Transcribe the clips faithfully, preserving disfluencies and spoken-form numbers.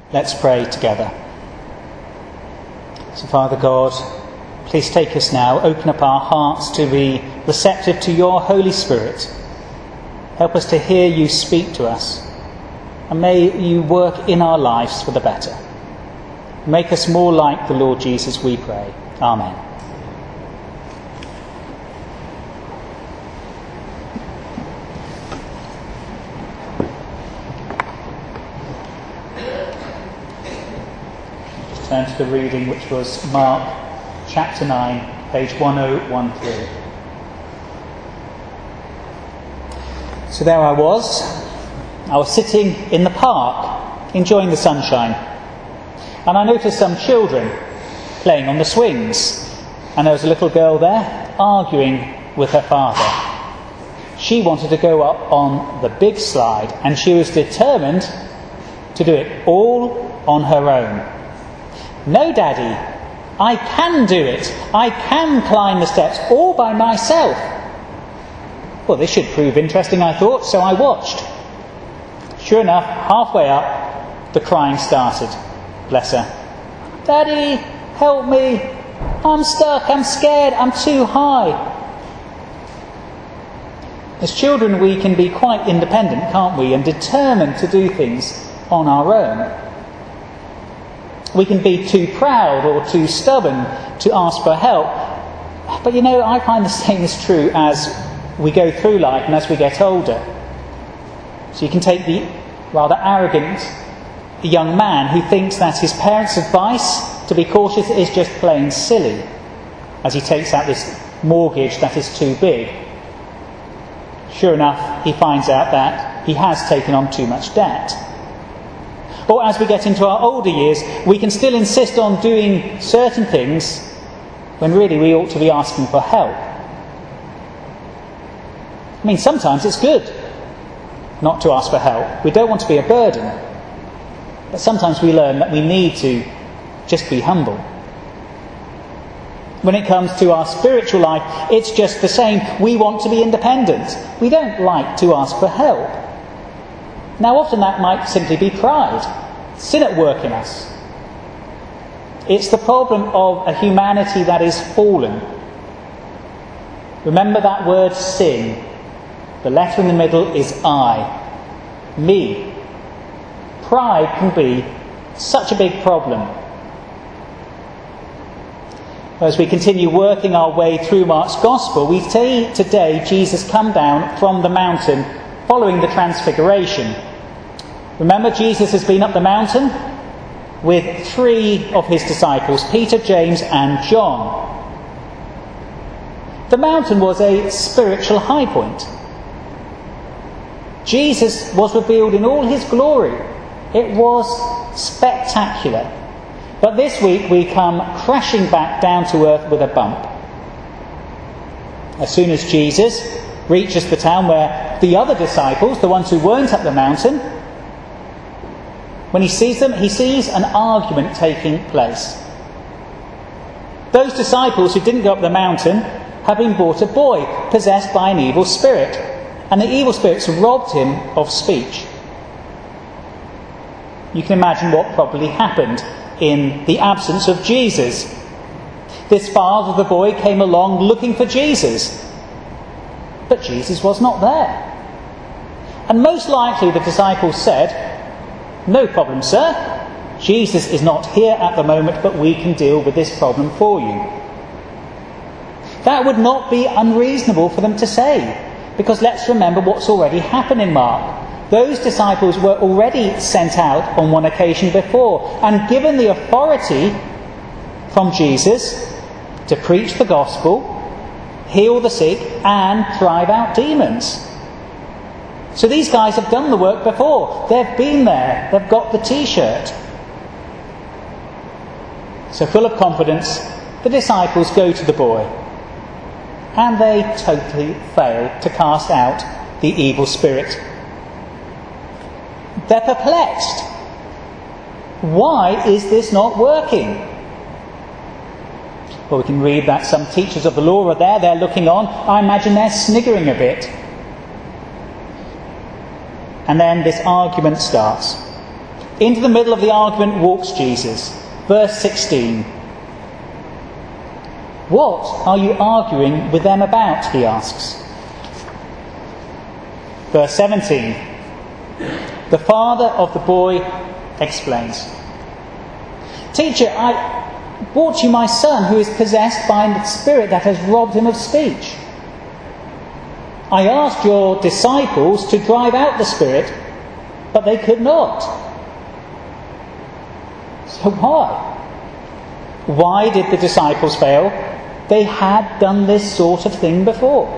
Let's pray together. So, Father God, please take us now, open up our hearts to be receptive to your Holy Spirit. Help us to hear you speak to us, and may you work in our lives for the better. Make us more like the Lord Jesus, we pray. Amen. Turn to the reading, which was Mark chapter nine, page one oh one three. So there I was. I was sitting in the park, enjoying the sunshine, and I noticed some children playing on the swings, and there was a little girl there arguing with her father. She wanted to go up on the big slide, and she was determined to do it all on her own. "No, Daddy, I can do it. I can climb the steps all by myself." Well, this should prove interesting, I thought, so I watched. Sure enough, halfway up, the crying started. Bless her. "Daddy, help me. I'm stuck. I'm scared. I'm too high." As children, we can be quite independent, can't we, and determined to do things on our own. We can be too proud or too stubborn to ask for help. But you know, I find the same is true as we go through life and as we get older. So you can take the rather arrogant young man who thinks that his parents' advice to be cautious is just plain silly, as he takes out this mortgage that is too big. Sure enough, he finds out that he has taken on too much debt. Or as we get into our older years, we can still insist on doing certain things when really we ought to be asking for help. I mean, sometimes it's good not to ask for help. We don't want to be a burden. But sometimes we learn that we need to just be humble. When it comes to our spiritual life, it's just the same. We want to be independent. We don't like to ask for help. Now, often that might simply be pride, sin at work in us. It's the problem of a humanity that is fallen. Remember that word sin. The letter in the middle is I, me. Pride can be such a big problem. As we continue working our way through Mark's Gospel, we see today Jesus come down from the mountain following the Transfiguration. Remember, Jesus has been up the mountain with three of his disciples, Peter, James and John. The mountain was a spiritual high point. Jesus was revealed in all his glory. It was spectacular. But this week we come crashing back down to earth with a bump. As soon as Jesus reaches the town where the other disciples, the ones who weren't at the mountain, when he sees them, he sees an argument taking place. Those disciples who didn't go up the mountain have been brought a boy possessed by an evil spirit, and the evil spirits robbed him of speech. You can imagine what probably happened in the absence of Jesus. This father of the boy came along looking for Jesus, but Jesus was not there. And most likely the disciples said, "No problem, sir. Jesus is not here at the moment, but we can deal with this problem for you." That would not be unreasonable for them to say, because let's remember what's already happened in Mark. Those disciples were already sent out on one occasion before and given the authority from Jesus to preach the gospel, heal the sick and drive out demons. So these guys have done the work before. They've been there. They've got the t-shirt. So full of confidence, the disciples go to the boy. And they totally fail to cast out the evil spirit. They're perplexed. Why is this not working? Well, we can read that some teachers of the law are there. They're looking on. I imagine they're sniggering a bit. And then this argument starts. Into the middle of the argument walks Jesus. Verse sixteen. "What are you arguing with them about?" he asks. Verse seventeen. The father of the boy explains. "Teacher, I brought you my son who is possessed by a spirit that has robbed him of speech. I asked your disciples to drive out the spirit, but they could not." So why? Why did the disciples fail? They had done this sort of thing before.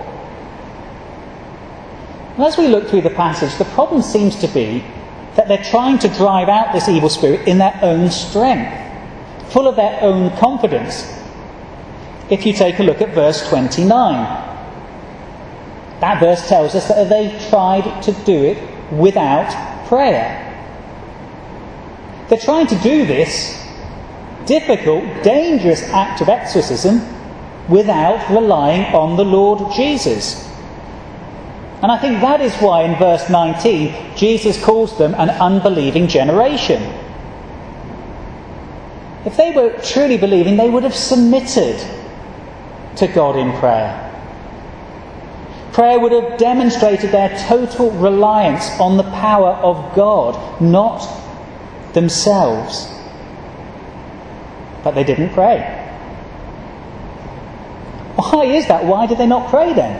And as we look through the passage, the problem seems to be that they're trying to drive out this evil spirit in their own strength, full of their own confidence. If you take a look at verse twenty-nine, that verse tells us that they tried to do it without prayer. They're trying to do this difficult, dangerous act of exorcism without relying on the Lord Jesus. And I think that is why in verse nineteen, Jesus calls them an unbelieving generation. If they were truly believing, they would have submitted to God in prayer. Prayer would have demonstrated their total reliance on the power of God, not themselves. But they didn't pray. Why is that? Why did they not pray then?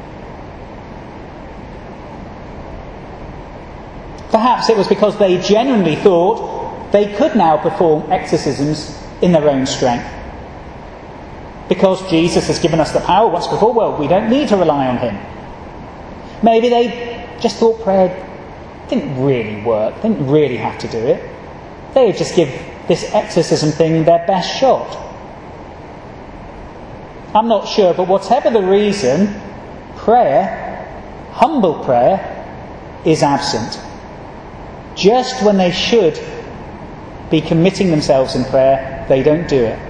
Perhaps it was because they genuinely thought they could now perform exorcisms in their own strength. Because Jesus has given us the power once before, well, we don't need to rely on him. Maybe they just thought prayer didn't really work, didn't really have to do it. They would just give this exorcism thing their best shot. I'm not sure, but whatever the reason, prayer, humble prayer, is absent. Just when they should be committing themselves in prayer, they don't do it.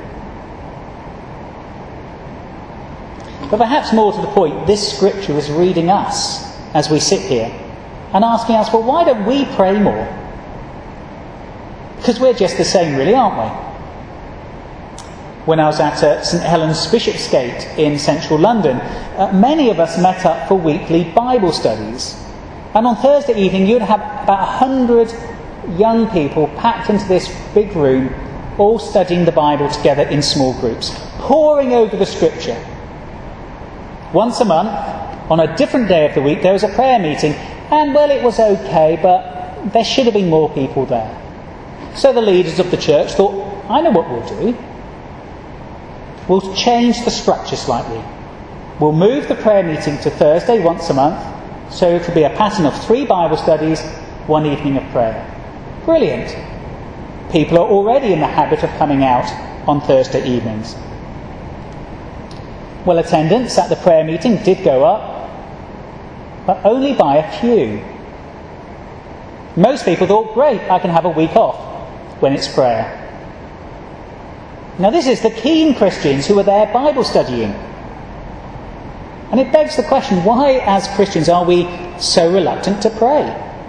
But perhaps more to the point, this scripture is reading us as we sit here and asking us, well, why don't we pray more? Because we're just the same, really, aren't we? When I was at uh, St Helens Bishopsgate in central London, uh, many of us met up for weekly Bible studies. And on Thursday evening, you'd have about a hundred young people packed into this big room, all studying the Bible together in small groups, poring over the scripture. Once a month, on a different day of the week, there was a prayer meeting, and well, it was okay, but there should have been more people there. So the leaders of the church thought, I know what we'll do. We'll change the structure slightly. We'll move the prayer meeting to Thursday once a month, so it will be a pattern of three Bible studies, one evening of prayer. Brilliant. People are already in the habit of coming out on Thursday evenings. Well, attendance at the prayer meeting did go up, but only by a few. Most people thought, great, I can have a week off when it's prayer. Now this is the keen Christians who are there Bible studying. And it begs the question, why as Christians are we so reluctant to pray?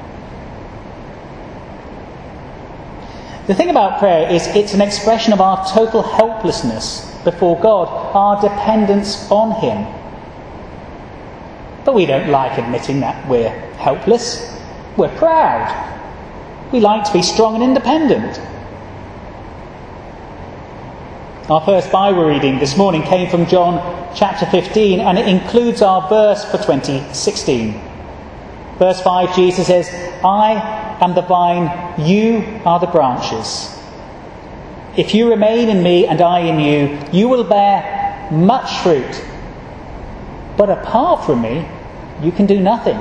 The thing about prayer is it's an expression of our total helplessness before God, our dependence on him. But we don't like admitting that we're helpless. We're proud. We like to be strong and independent. Our first Bible reading this morning came from John chapter fifteen, and it includes our verse for twenty sixteen. Verse five, Jesus says, I am the vine, you are the branches. If you remain in me and I in you, you will bear much fruit. But apart from me, you can do nothing.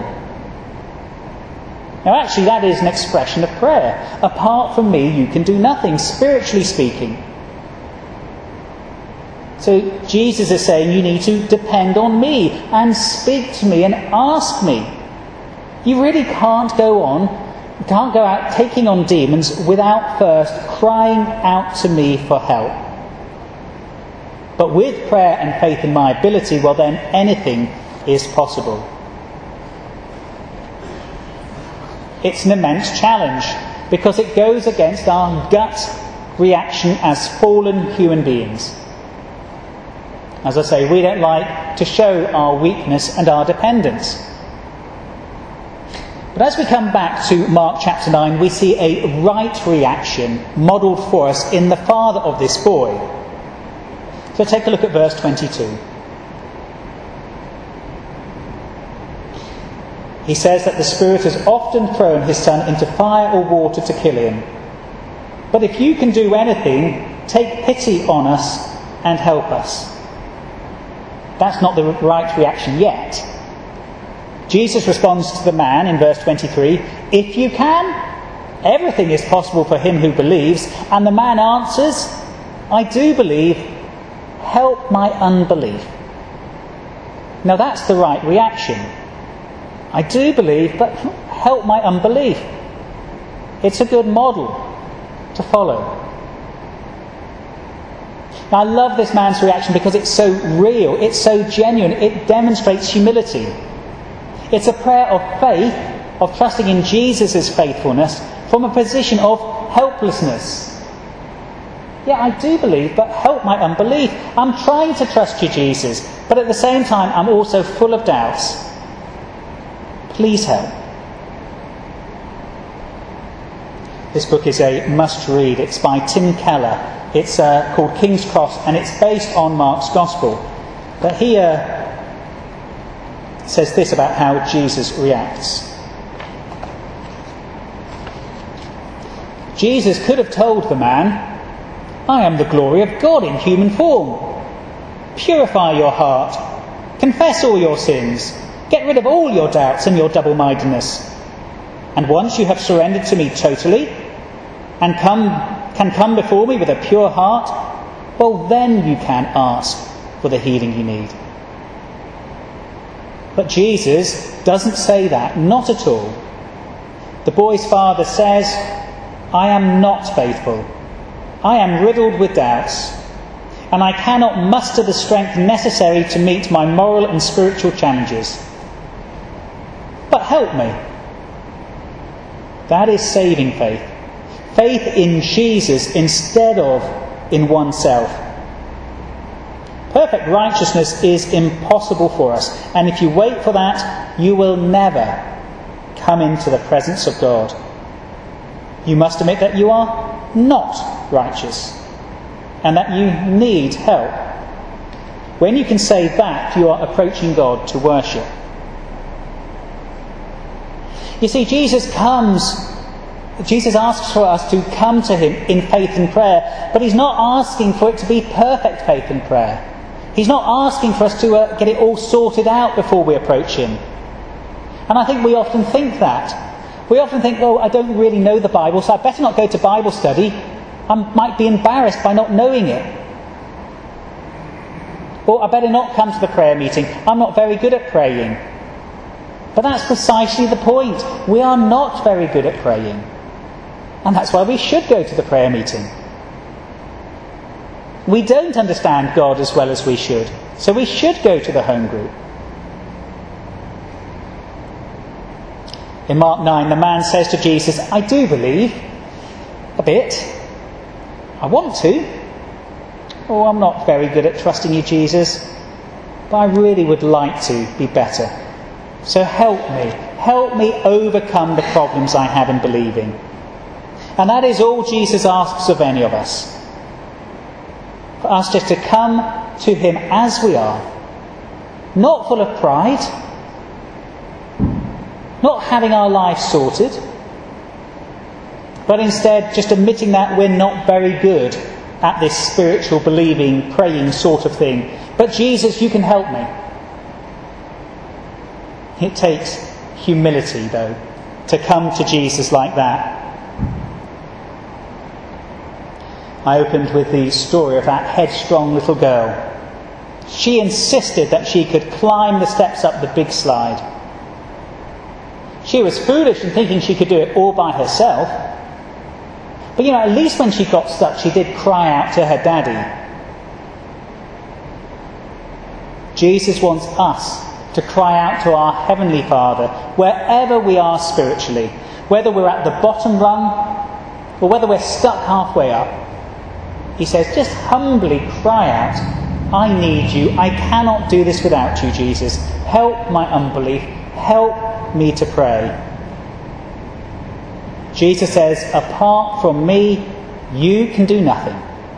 Now actually that is an expression of prayer. Apart from me, you can do nothing, spiritually speaking. So Jesus is saying you need to depend on me and speak to me and ask me. You really can't go on, can't go out taking on demons without first crying out to me for help. But with prayer and faith in my ability, well then anything is possible. It's an immense challenge because it goes against our gut reaction as fallen human beings. As I say, we don't like to show our weakness and our dependence. But as we come back to Mark chapter nine, we see a right reaction modelled for us in the father of this boy. So take a look at verse twenty-two. He says that the Spirit has often thrown his Son into fire or water to kill him. But if you can do anything, take pity on us and help us. That's not the right reaction yet. Jesus responds to the man in verse twenty-three, if you can, everything is possible for him who believes. And the man answers, I do believe, help my unbelief. Now that's the right reaction. I do believe, but help my unbelief. It's a good model to follow. Now, I love this man's reaction because it's so real, it's so genuine, it demonstrates humility. It's a prayer of faith, of trusting in Jesus' faithfulness from a position of helplessness. Yeah, I do believe, but help my unbelief. I'm trying to trust you, Jesus, but at the same time I'm also full of doubts. Please help. This book is a must-read. It's by Tim Keller. It's uh, called King's Cross, and it's based on Mark's Gospel. But he uh, says this about how Jesus reacts. Jesus could have told the man, I am the glory of God in human form. Purify your heart. Confess all your sins. Get rid of all your doubts and your double-mindedness. And once you have surrendered to me totally and come, can come before me with a pure heart, well, then you can ask for the healing you need. But Jesus doesn't say that, not at all. The boy's father says, I am not faithful. I am riddled with doubts, and I cannot muster the strength necessary to meet my moral and spiritual challenges. But help me. That is saving faith. Faith in Jesus instead of in oneself. Perfect righteousness is impossible for us, and if you wait for that, you will never come into the presence of God. You must admit that you are not righteous and that you need help. When you can say that, you are approaching God to worship. You see, Jesus comes, Jesus asks for us to come to him in faith and prayer, but he's not asking for it to be perfect faith and prayer. He's not asking for us to uh, get it all sorted out before we approach him. And I think we often think that. We often think, well, I don't really know the Bible, so I better not go to Bible study. I might be embarrassed by not knowing it. Or I better not come to the prayer meeting. I'm not very good at praying. But that's precisely the point. We are not very good at praying. And that's why we should go to the prayer meeting. We don't understand God as well as we should, so we should go to the home group. In Mark nine, the man says to Jesus, I do believe, a bit. I want to. Oh, I'm not very good at trusting you, Jesus, but I really would like to be better. So help me. Help me overcome the problems I have in believing. And that is all Jesus asks of any of us. For us just to come to him as we are, not full of pride, not having our lives sorted, but instead just admitting that we're not very good at this spiritual believing, praying sort of thing. But Jesus, you can help me. It takes humility, though, to come to Jesus like that. I opened with the story of that headstrong little girl. She insisted that she could climb the steps up the big slide. She was foolish in thinking she could do it all by herself. But, you know, at least when she got stuck, she did cry out to her daddy. Jesus wants us to cry out to our Heavenly Father wherever we are spiritually, whether we're at the bottom rung or whether we're stuck halfway up, he says, just humbly cry out, I need you. I cannot do this without you, Jesus. Help my unbelief. Help me to pray. Jesus says, apart from me, you can do nothing.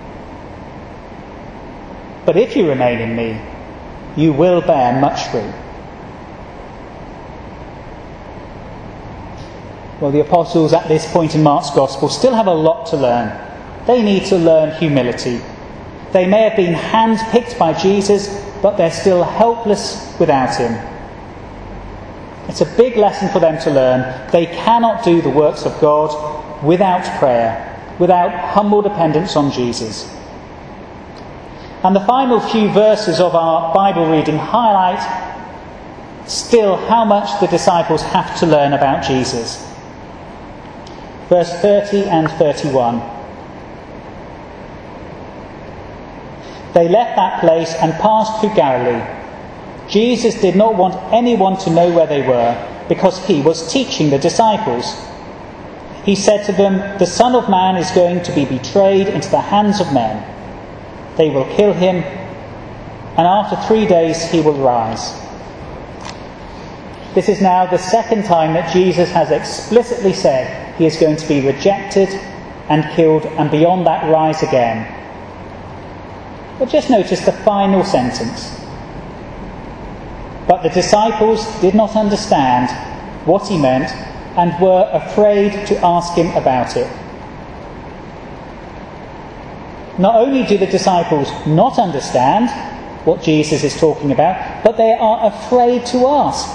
But if you remain in me, you will bear much fruit. Well, the apostles at this point in Mark's Gospel still have a lot to learn. They need to learn humility. They may have been handpicked by Jesus, but they're still helpless without him. It's a big lesson for them to learn. They cannot do the works of God without prayer, without humble dependence on Jesus. And the final few verses of our Bible reading highlight still how much the disciples have to learn about Jesus. Verse thirty and thirty-one. They left that place and passed through Galilee. Jesus did not want anyone to know where they were, because he was teaching the disciples. He said to them, the Son of Man is going to be betrayed into the hands of men. They will kill him, and after three days he will rise. This is now the second time that Jesus has explicitly said he is going to be rejected and killed, and beyond that rise again. But just notice the final sentence. But the disciples did not understand what he meant and were afraid to ask him about it. Not only do the disciples not understand what Jesus is talking about, but they are afraid to ask.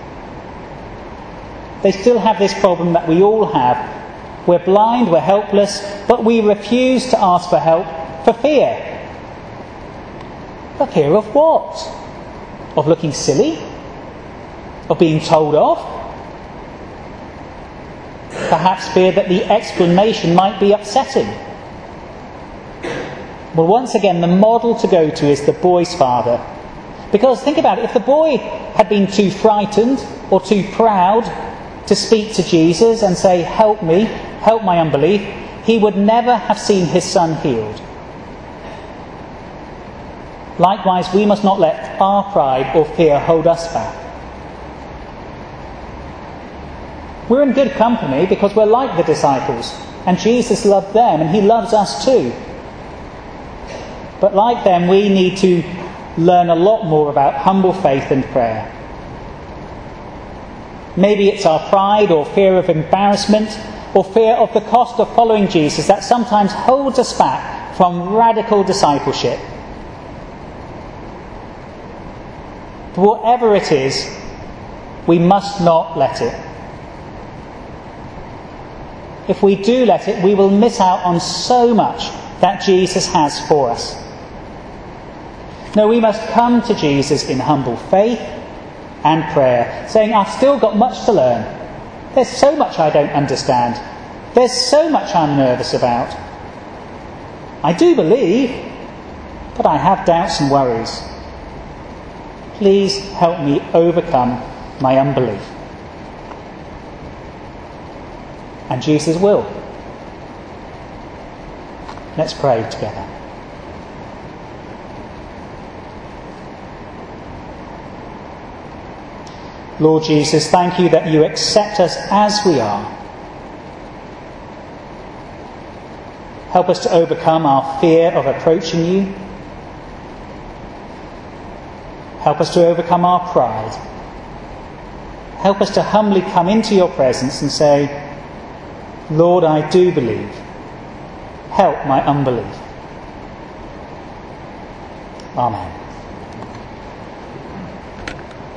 They still have this problem that we all have. We're blind, we're helpless, but we refuse to ask for help for fear. For fear of what? Of looking silly? Of being told off? Perhaps fear that the explanation might be upsetting. Well, once again, the model to go to is the boy's father. Because think about it, if the boy had been too frightened or too proud to speak to Jesus and say, help me, help my unbelief, he would never have seen his son healed. Likewise, we must not let our pride or fear hold us back. We're in good company because we're like the disciples, and Jesus loved them and he loves us too. But like them, we need to learn a lot more about humble faith and prayer. Maybe it's our pride or fear of embarrassment or fear of the cost of following Jesus that sometimes holds us back from radical discipleship. But whatever it is, we must not let it. If we do let it, we will miss out on so much that Jesus has for us. No, we must come to Jesus in humble faith and prayer, saying, I've still got much to learn. There's so much I don't understand. There's so much I'm nervous about. I do believe, but I have doubts and worries. Please help me overcome my unbelief. And Jesus will. Let's pray together. Lord Jesus, thank you that you accept us as we are. Help us to overcome our fear of approaching you. Help us to overcome our pride. Help us to humbly come into your presence and say, Lord, I do believe. Help my unbelief. Amen.